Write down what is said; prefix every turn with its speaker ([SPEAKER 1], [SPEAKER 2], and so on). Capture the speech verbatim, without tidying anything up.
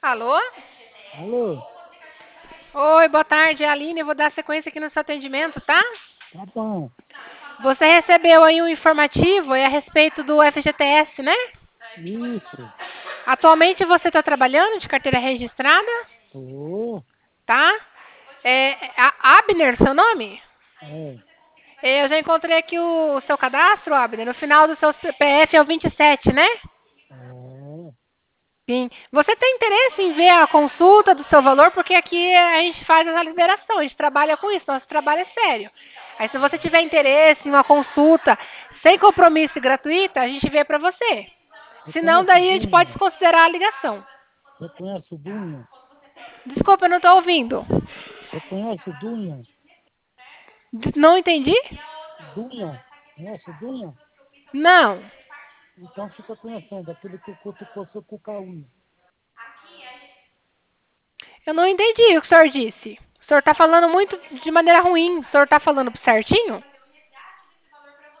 [SPEAKER 1] Alô?
[SPEAKER 2] Alô?
[SPEAKER 1] Oi, boa tarde, é a Aline. Eu vou dar sequência aqui no seu atendimento, tá?
[SPEAKER 2] Tá bom.
[SPEAKER 1] Você recebeu aí um informativo aí a respeito do F G T S, né?
[SPEAKER 2] Isso.
[SPEAKER 1] Atualmente você está trabalhando de carteira registrada,
[SPEAKER 2] Tô.
[SPEAKER 1] tá? É, é a Abner, seu nome?
[SPEAKER 2] É.
[SPEAKER 1] É, Eu já encontrei aqui o seu cadastro, Abner. No final do seu C P F é o vinte e sete, né?
[SPEAKER 2] É.
[SPEAKER 1] Sim. Você tem interesse em ver a consulta do seu valor? Porque aqui a gente faz essa liberação, a gente trabalha com isso, nosso trabalho é sério. Aí, se você tiver interesse em uma consulta sem compromisso e gratuita, a gente vê para você.
[SPEAKER 2] Você
[SPEAKER 1] Se não,
[SPEAKER 2] conhece o
[SPEAKER 1] daí a gente pode
[SPEAKER 2] Dunha?
[SPEAKER 1] desconsiderar a ligação.
[SPEAKER 2] Você conhece o Dunha?
[SPEAKER 1] Desculpa, eu não estou ouvindo.
[SPEAKER 2] Você conhece o Dunha?
[SPEAKER 1] D- Não entendi?
[SPEAKER 2] Dunha? Conhece o Dunha?
[SPEAKER 1] Não.
[SPEAKER 2] Então fica conhecendo, aquele que cutucou seu cucaúna.
[SPEAKER 1] Eu não entendi o que o senhor disse. O senhor está falando muito de maneira ruim. O senhor está falando certinho?